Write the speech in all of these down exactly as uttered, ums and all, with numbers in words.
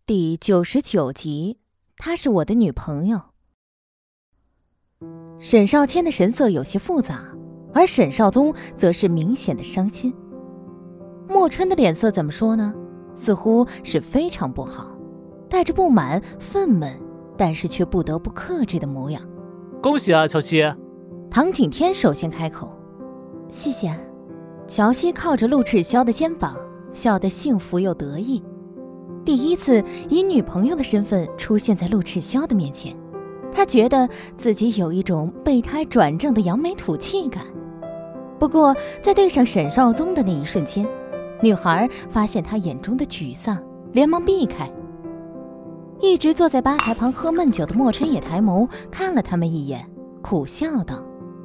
第九十九集，她是我的女朋友。沈少谦的神色有些复杂，而沈少宗则是明显的伤心。莫琛的脸色怎么说呢？似乎是非常不好，带着不满、愤懑，但是却不得不克制的模样。 恭喜啊，乔西！ 唐景天首先开口。谢谢。乔西靠着陆赤霄的肩膀，笑得幸福又得意。第一次以女朋友的身份出现在陆赤霄的面前，他觉得自己有一种备胎转正的扬眉吐气感。不过在对上沈少宗的那一瞬间，女孩发现他眼中的沮丧，连忙避开。一直坐在吧台旁喝闷酒的莫琛也抬眸看了他们一眼，苦笑道：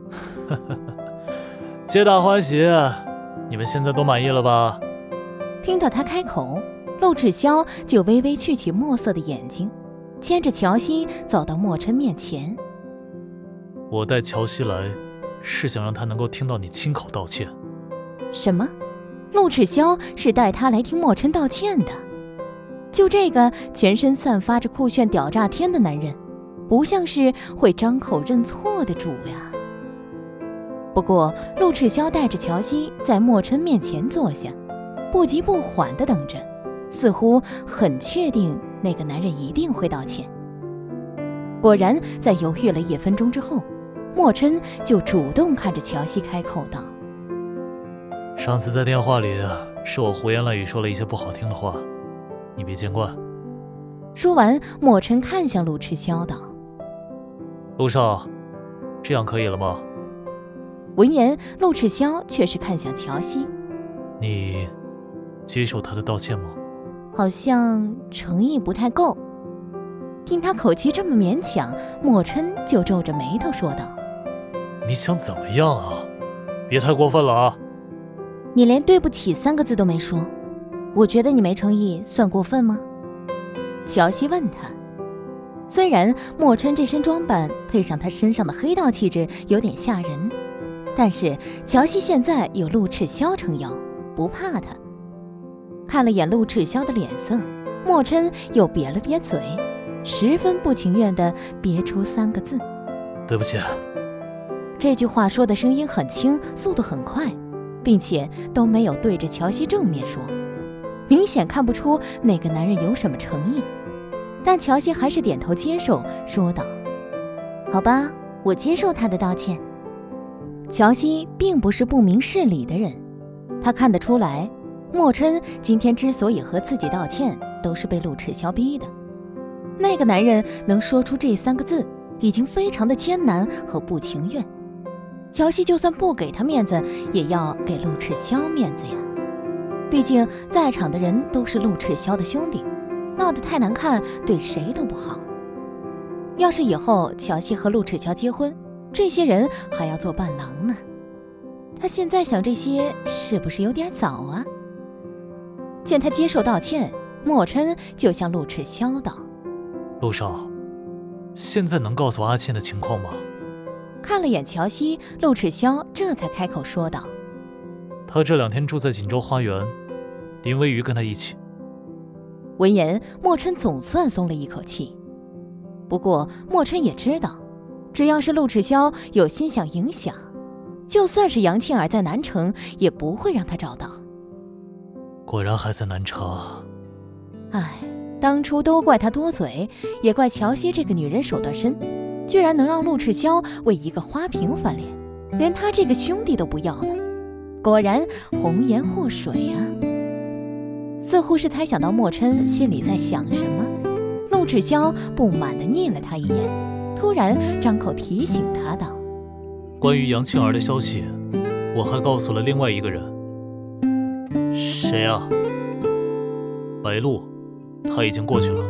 皆大欢喜，你们现在都满意了吧？ 听到他开口，陆赤霄就微微觑起墨色的眼睛，牵着乔西走到莫琛面前。 我带乔西来是想让他能够听到你亲口道歉。 什么？陆赤霄是带他来听莫琛道歉的？就这个全身散发着酷炫屌炸天的男人，不像是会张口认错的主呀。不过陆赤霄带着乔西在莫琛面前坐下，不急不缓地等着，似乎很确定那个男人一定会道歉。果然在犹豫了一分钟之后，莫琛就主动看着乔西开口道： 上次在电话里是我胡言乱语说了一些不好听的话，你别见怪。 说完，莫琛看向陆赤霄道： 陆少，这样可以了吗？ 闻言，陆赤霄却是看向乔西： 你接受他的道歉吗？ 好像诚意不太够。听他口气这么勉强，莫琛就皱着眉头说道： 你想怎么样啊？别太过分了啊！ 你连对不起三个字都没说，我觉得你没诚意算过分吗？乔西问他。虽然莫琛这身装扮配上他身上的黑道气质有点吓人，但是乔西现在有陆赤霄撑腰，不怕他。看了眼陆赤霄的脸色，莫琛又瘪了瘪嘴，十分不情愿地憋出三个字： 对不起。 这句话说的声音很轻，速度很快，并且都没有对着乔西正面说，明显看不出那个男人有什么诚意。但乔西还是点头接受，说道：好吧，我接受他的道歉。乔西并不是不明事理的人，他看得出来，莫琛今天之所以和自己道歉，都是被陆赤霄逼的。那个男人能说出这三个字，已经非常的艰难和不情愿。乔西就算不给他面子，也要给陆赤霄面子呀。毕竟在场的人都是陆赤霄的兄弟，闹得太难看，对谁都不好。要是以后乔西和陆赤霄结婚，这些人还要做伴郎呢。他现在想这些，是不是有点早啊？见他接受道歉，莫琛就向陆赤霄道： 陆少，现在能告诉阿倩的情况吗？ 看了眼乔西，陆赤霄这才开口说道： 他这两天住在锦州花园，林微瑜跟他一起。 闻言，莫琛总算松了一口气。不过莫琛也知道，只要是陆赤霄有心想影响，就算是杨倩儿在南城，也不会让他找到。 果然还在南城。 唉，当初都怪他多嘴，也怪乔西这个女人手段深，居然能让陆赤霄为一个花瓶翻脸，连他这个兄弟都不要了。果然红颜祸水啊！似乎是猜想到莫琛心里在想什么，陆赤霄不满地睨了他一眼，突然张口提醒他道： 关于杨庆儿的消息，我还告诉了另外一个人。谁啊？白鹿，他已经过去了。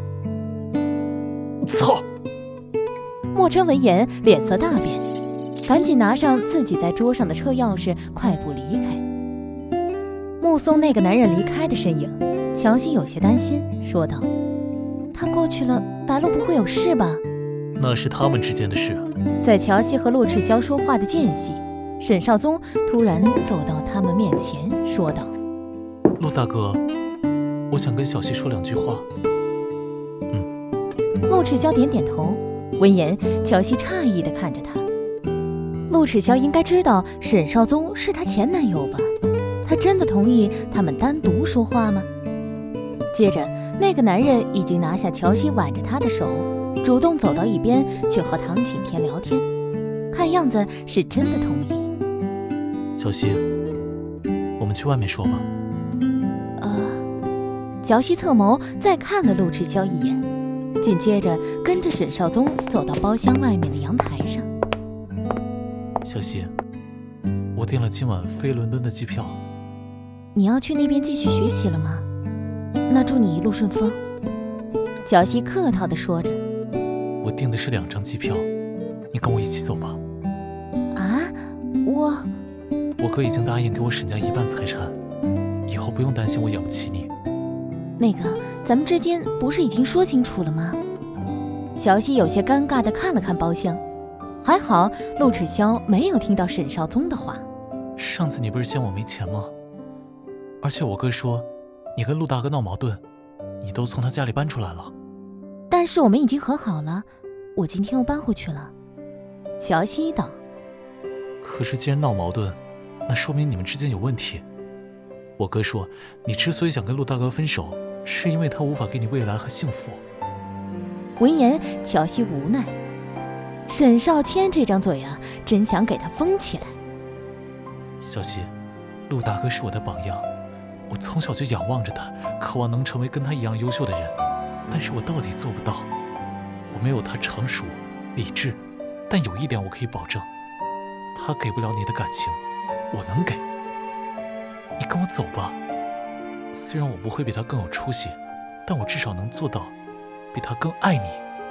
操！ 莫琛闻言脸色大变，赶紧拿上自己在桌上的车钥匙，快步离开。目送那个男人离开的身影，乔西有些担心，说道：他过去了，白鹿不会有事吧？ 那是他们之间的事。 在乔西和陆赤霄说话的间隙，沈少宗突然走到他们面前，说道： 陆大哥，我想跟小西说两句话。 陆赤霄点点头。闻言，乔西诧异地看着他。陆赤霄应该知道沈少宗是他前男友吧？他真的同意他们单独说话吗？接着，那个男人已经拿下乔西挽着他的手，主动走到一边去和唐景天聊天，看样子是真的同意。 乔西，我们去外面说吧。 呃，乔西侧眸再看了陆赤霄一眼，紧接着跟着沈少宗走到包厢外面的阳台上。 小西，我订了今晚飞伦敦的机票。 你要去那边继续学习了吗？那祝你一路顺风。小西客套地说着。 我订的是两张机票，你跟我一起走吧。 啊，我…… 我哥已经答应给我沈家一半财产，以后不用担心我养不起你。 那个，咱们之间不是已经说清楚了吗？小西有些尴尬地看了看包厢，还好陆赤霄没有听到沈少宗的话。 上次你不是嫌我没钱吗？而且我哥说你跟陆大哥闹矛盾，你都从他家里搬出来了。 但是我们已经和好了，我今天又搬回去了。乔西道。 可是既然闹矛盾，那说明你们之间有问题。我哥说你之所以想跟陆大哥分手，是因为他无法给你未来和幸福。 闻言，乔西无奈，沈少谦这张嘴啊，真想给他封起来。 小西，陆大哥是我的榜样，我从小就仰望着他，渴望能成为跟他一样优秀的人，但是我到底做不到。我没有他成熟理智，但有一点我可以保证，他给不了你的感情，我能给。你跟我走吧，虽然我不会比他更有出息，但我至少能做到比他更爱你。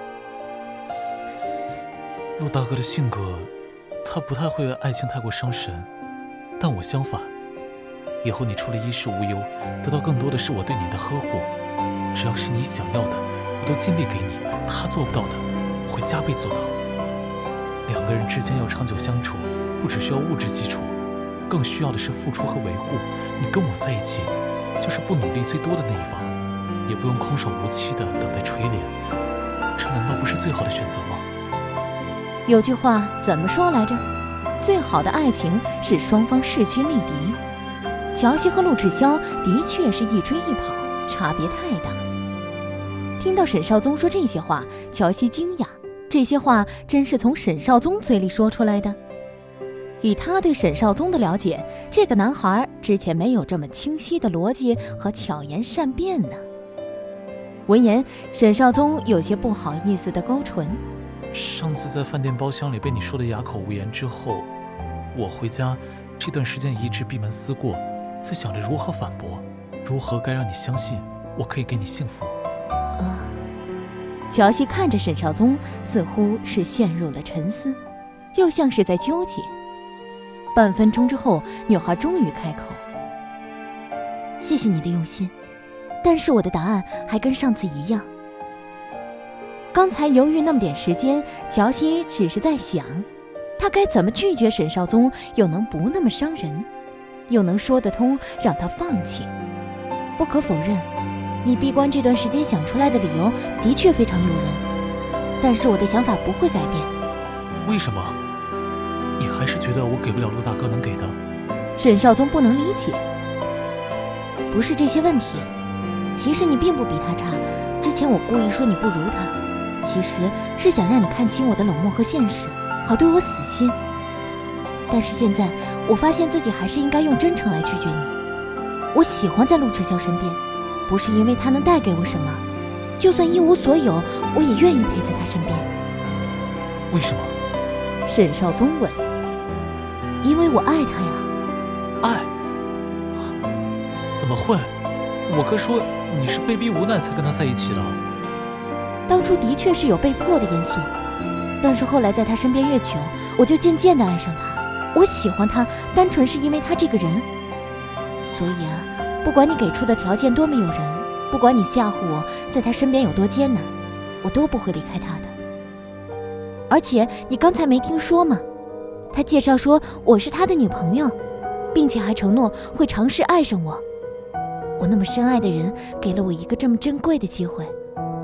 陆大哥的性格，他不太会为爱情太过伤神，但我相反，以后你除了衣食无忧，得到更多的是我对你的呵护。只要是你想要的，我都尽力给你，他做不到的，我会加倍做到。两个人之间要长久相处，不只需要物质基础，更需要的是付出和维护。你跟我在一起，就是不努力最多的那一方，也不用空手无期的等待垂怜，这难道不是最好的选择吗？ 有句话怎么说来着？最好的爱情是双方势均力敌。乔西和陆赤霄的确是一追一跑，差别太大。听到沈少宗说这些话，乔西惊讶，这些话真是从沈少宗嘴里说出来的。以他对沈少宗的了解，这个男孩之前没有这么清晰的逻辑和巧言善辩呢。闻言，沈少宗有些不好意思地勾唇。 上次在饭店包厢里被你说的哑口无言之后，我回家这段时间一直闭门思过，在想着如何反驳，如何该让你相信我可以给你幸福。 啊！乔西看着沈少宗，似乎是陷入了沉思，又像是在纠结。半分钟之后，女孩终于开口：“谢谢你的用心，但是我的答案还跟上次一样。”刚才犹豫那么点时间，乔西只是在想，他该怎么拒绝沈少宗，又能不那么伤人，又能说得通让他放弃。不可否认，你闭关这段时间想出来的理由的确非常诱人，但是我的想法不会改变。 为什么？你还是觉得我给不了陆大哥能给的？ 沈少宗不能理解。不是这些问题，其实你并不比他差。之前我故意说你不如他，其实是想让你看清我的冷漠和现实，好对我死心。但是现在我发现自己还是应该用真诚来拒绝你。我喜欢在陆赤霄身边，不是因为他能带给我什么，就算一无所有，我也愿意陪在他身边。 为什么？ 沈少宗问。因为我爱他呀。 爱？怎么会？我哥说你是被逼无奈才跟他在一起的。 当初的确是有被迫的因素，但是后来在他身边越久，我就渐渐地爱上他。我喜欢他，单纯是因为他这个人。所以啊，不管你给出的条件多么诱人，不管你吓唬我在他身边有多艰难，我都不会离开他的。而且你刚才没听说吗？他介绍说我是他的女朋友，并且还承诺会尝试爱上我。我那么深爱的人给了我一个这么珍贵的机会，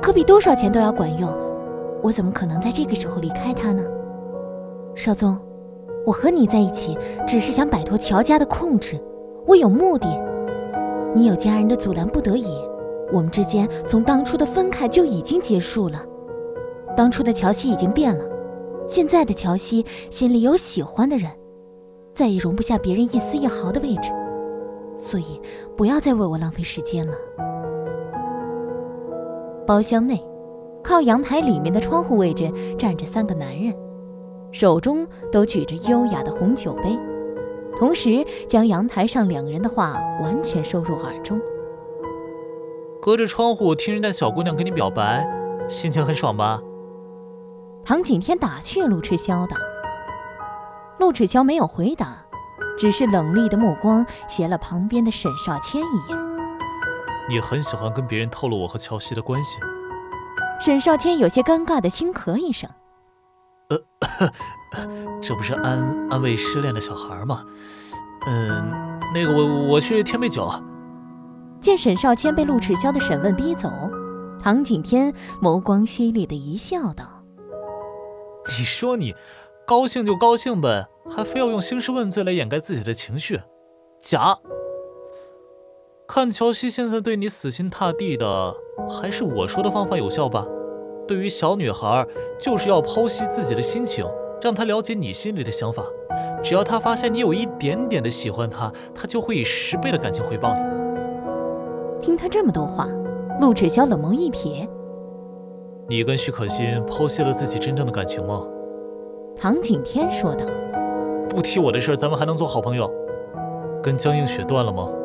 可比多少钱都要管用，我怎么可能在这个时候离开他呢？少宗，我和你在一起只是想摆脱乔家的控制，我有目的。你有家人的阻拦不得已，我们之间从当初的分开就已经结束了。当初的乔西已经变了，现在的乔西心里有喜欢的人，再也容不下别人一丝一毫的位置，所以不要再为我浪费时间了。包厢内，靠阳台里面的窗户位置站着三个男人，手中都举着优雅的红酒杯，同时将阳台上两人的话完全收入耳中。 隔着窗户听人家小姑娘跟你表白，心情很爽吧？ 唐景天打趣陆赤霄道。陆赤霄没有回答，只是冷厉的目光斜了旁边的沈少谦一眼。 你很喜欢跟别人透露我和乔西的关系？ 沈少谦有些尴尬的轻咳一声。 呃，这不是安安慰失恋的小孩吗？嗯，那个我我去添杯酒。 见沈少谦被陆赤霄的审问逼走，唐景天眸光犀利的一笑道： 你说你高兴就高兴呗，还非要用兴师问罪来掩盖自己的情绪，假。看乔西现在对你死心塌地的，还是我说的方法有效吧？对于小女孩，就是要剖析自己的心情，让她了解你心里的想法。只要她发现你有一点点的喜欢她，她就会以十倍的感情回报你。 听他这么多话，陆赤霄冷眸一瞥。 你跟许可欣剖析了自己真正的感情吗？ 唐景天说道。 不提我的事，咱们还能做好朋友？跟江映雪断了吗？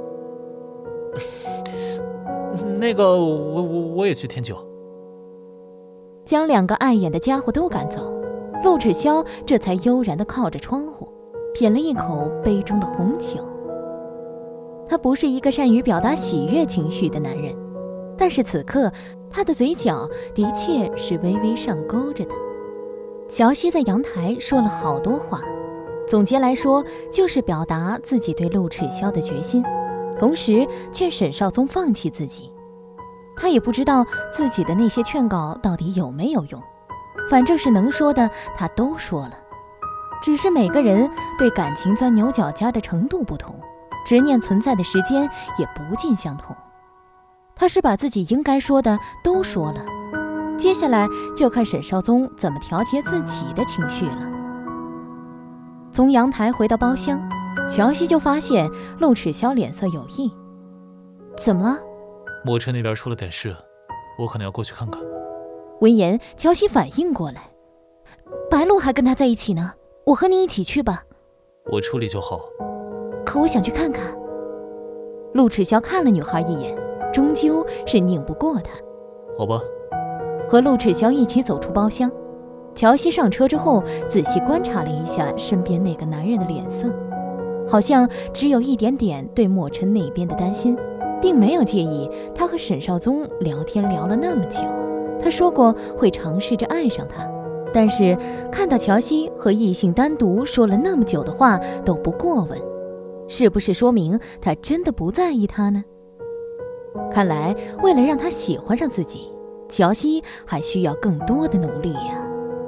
那个我我我也去添酒。 将两个碍眼的家伙都赶走，陆赤霄这才悠然地靠着窗户，品了一口杯中的红酒。他不是一个善于表达喜悦情绪的男人，但是此刻他的嘴角的确是微微上勾着的。乔西在阳台说了好多话，总结来说就是表达自己对陆赤霄的决心，同时劝沈少宗放弃自己。他也不知道自己的那些劝告到底有没有用，反正是能说的他都说了，只是每个人对感情钻牛角尖的程度不同，执念存在的时间也不尽相同。他是把自己应该说的都说了，接下来就看沈少宗怎么调节自己的情绪了。从阳台回到包厢，乔西就发现陆赤霄脸色有异。怎么了？ 墨尘那边出了点事，我可能要过去看看。 闻言，乔西反应过来，白露还跟他在一起呢，我和你一起去吧。 我处理就好。 可我想去看看。陆赤霄看了女孩一眼，终究是拧不过她。 好吧。 和陆赤霄一起走出包厢，乔西上车之后仔细观察了一下身边那个男人的脸色，好像只有一点点对墨尘那边的担心，并没有介意他和沈少宗聊天聊了那么久。他说过会尝试着爱上他，但是看到乔西和异性单独说了那么久的话都不过问，是不是说明他真的不在意他呢？看来为了让他喜欢上自己，乔西还需要更多的努力呀。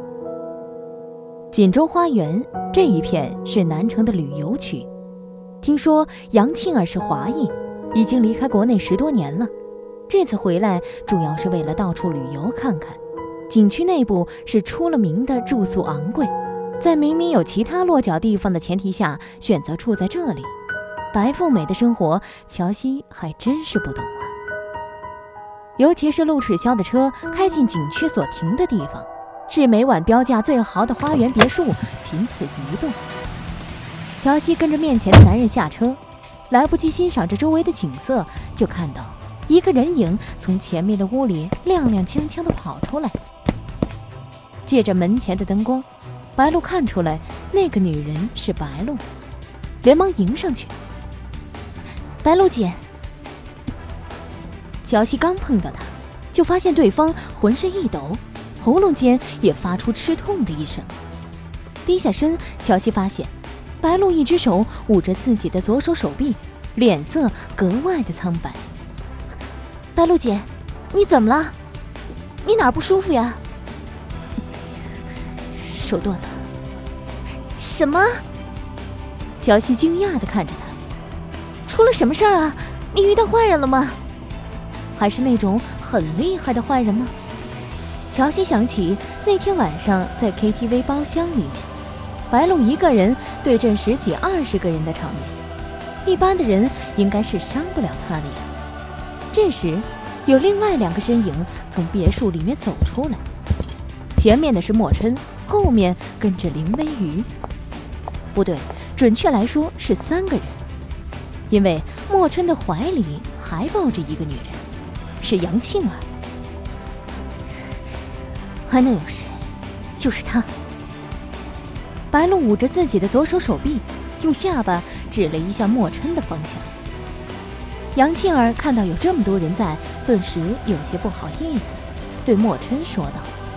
锦州花园这一片是南城的旅游区，听说杨庆儿是华裔，已经离开国内十多年了，这次回来主要是为了到处旅游看看。景区内部是出了名的住宿昂贵，在明明有其他落脚地方的前提下选择住在这里，白富美的生活乔西还真是不懂啊。尤其是陆赤霄的车开进景区所停的地方，是每晚标价最豪的花园别墅，仅此一栋。乔西跟着面前的男人下车，来不及欣赏着周围的景色，就看到一个人影从前面的屋里踉踉跄跄地跑出来。借着门前的灯光，白露看出来那个女人是白露，连忙迎上去。白露姐。乔西刚碰到她，就发现对方浑身一抖，喉咙间也发出吃痛的一声。低下身，乔西发现白露一只手捂着自己的左手手臂，脸色格外的苍白。白露姐，你怎么了？ 你哪儿不舒服呀？手断了。什么？乔西惊讶地看着他，出了什么事儿啊？你遇到坏人了吗？还是那种很厉害的坏人吗？乔西想起那天晚上在 K T V 包厢里面，白鹿一个人对阵十几二十个人的场面，一般的人应该是伤不了他的呀。这时有另外两个身影从别墅里面走出来，前面的是莫琛，后面跟着林微雨。不对，准确来说是三个人，因为莫琛的怀里还抱着一个女人，是杨庆儿。还能有谁？就是他。白鹿捂着自己的左手手臂，用下巴指了一下莫琛的方向。杨庆儿看到有这么多人在，顿时有些不好意思，对莫琛说道：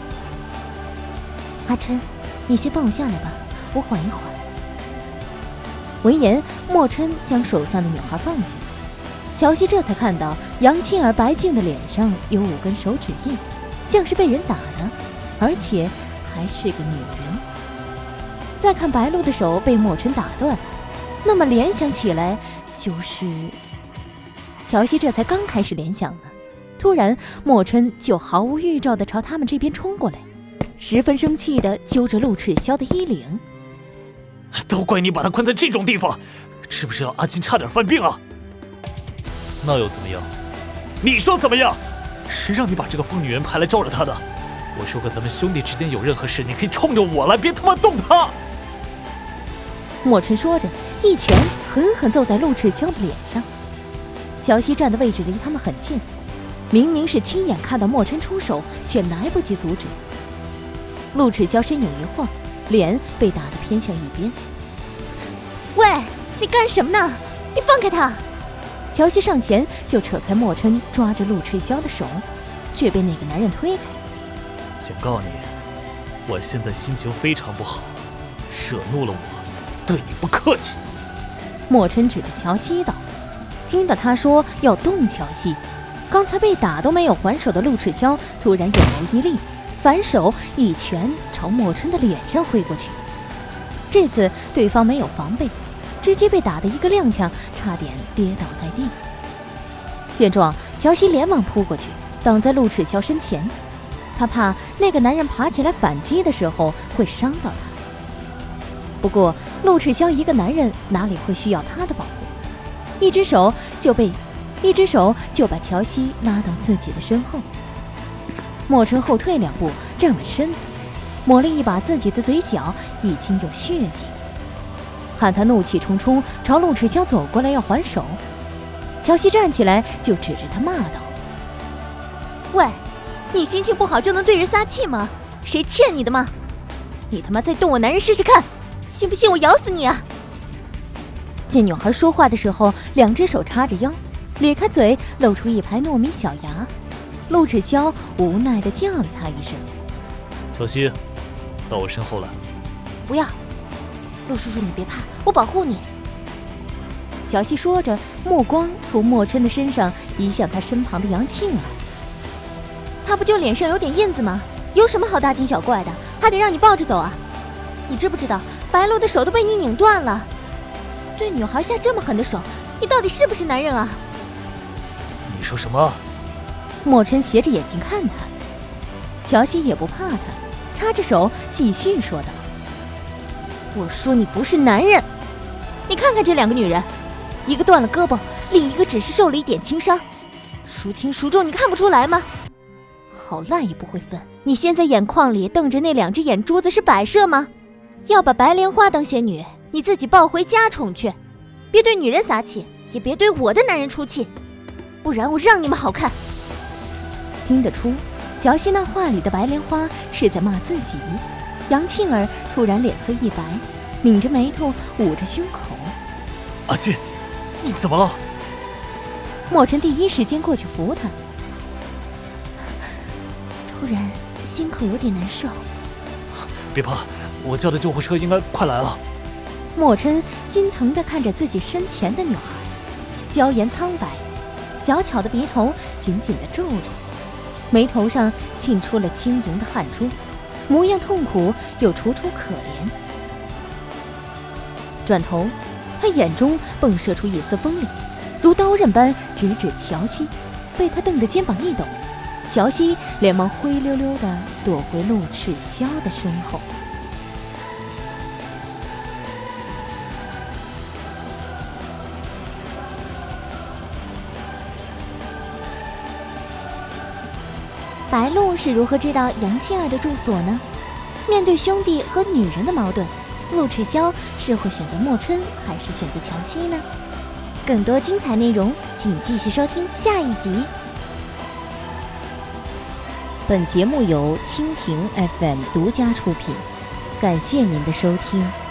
阿琛，你先放我下来吧，我缓一缓。闻言，莫琛将手上的女孩放下。乔西这才看到杨庆儿白净的脸上有五根手指印，像是被人打的，而且还是个女人。再看白鹿的手被莫琛打断，那么联想起来就是……乔西这才刚开始联想呢，突然莫琛就毫无预兆地朝他们这边冲过来，十分生气地揪着陆赤霄的衣领。 都怪你把他关在这种地方，知不知道阿金差点犯病啊？那又怎么样？你说怎么样？谁让你把这个疯女人派来罩着他的？我说过咱们兄弟之间有任何事你可以冲着我来，别他妈动他！ 莫琛说着，一拳狠狠揍在陆赤霄的脸上。乔西站的位置离他们很近，明明是亲眼看到莫琛出手，却来不及阻止。陆赤霄身影一晃，脸被打得偏向一边。喂，你干什么呢？你放开他！乔西上前就扯开莫琛抓着陆赤霄的手，却被那个男人推开。 警告你，我现在心情非常不好，惹怒了我，对你不客气。 莫琛指着乔西道。听到他说要动乔西，刚才被打都没有还手的陆赤霄突然眼眸一立，反手一拳朝莫琛的脸上挥过去。这次对方没有防备，直接被打得一个踉跄，差点跌倒在地。见状，乔西连忙扑过去，挡在陆赤霄身前。他怕那个男人爬起来反击的时候会伤到他。不过陆赤霄一个男人哪里会需要他的保护？一只手就被，一只手就把乔西拉到自己的身后。莫琛后退两步，站稳身子，抹了一把自己的嘴角，已经有血迹。看他怒气冲冲朝陆赤霄走过来要还手，乔西站起来就指着他骂道：喂，你心情不好就能对人撒气吗？谁欠你的吗？你他妈再动我男人试试看，信不信我咬死你啊！见女孩说话的时候，两只手叉着腰，咧开嘴露出一排糯米小牙。陆赤霄无奈地叫了他一声： 乔西，到我身后来。 不要，陆叔叔你别怕，我保护你。乔西说着，目光从莫琛的身上移向他身旁的杨庆儿。他不就脸上有点印子吗？有什么好大惊小怪的，还得让你抱着走啊？你知不知道白鹿的手都被你拧断了？对女孩下这么狠的手，你到底是不是男人啊？ 你说什么？ 莫琛斜着眼睛看他，乔西也不怕他，插着手继续说道：我说你不是男人，你看看这两个女人，一个断了胳膊，另一个只是受了一点轻伤，孰轻孰重你看不出来吗？好烂也不会分，你现在眼眶里瞪着那两只眼珠子是摆设吗？要把白莲花当仙女，你自己抱回家宠去，别对女人撒气，也别对我的男人出气，不然我让你们好看。听得出乔西那话里的白莲花是在骂自己。杨庆儿突然脸色一白，拧着眉头捂着胸口。 阿金，你怎么了？ 莫琛第一时间过去扶他，突然心口有点难受。 别怕，我叫的救护车应该快来了。 莫琛心疼地看着自己身前的女孩，娇颜苍白，小巧的鼻头紧紧地皱着， 眉头上沁出了晶莹的汗珠，模样痛苦又楚楚可怜。转头，他眼中迸射出一丝锋利，如刀刃般直指乔西。被他瞪得肩膀一抖，乔西连忙灰溜溜地躲回陆赤霄的身后。白鹿是如何知道杨倩儿的住所呢？面对兄弟和女人的矛盾，陆赤霄是会选择莫春还是选择乔西呢？更多精彩内容请继续收听下一集。本节目由蜻蜓 F M 独家出品，感谢您的收听。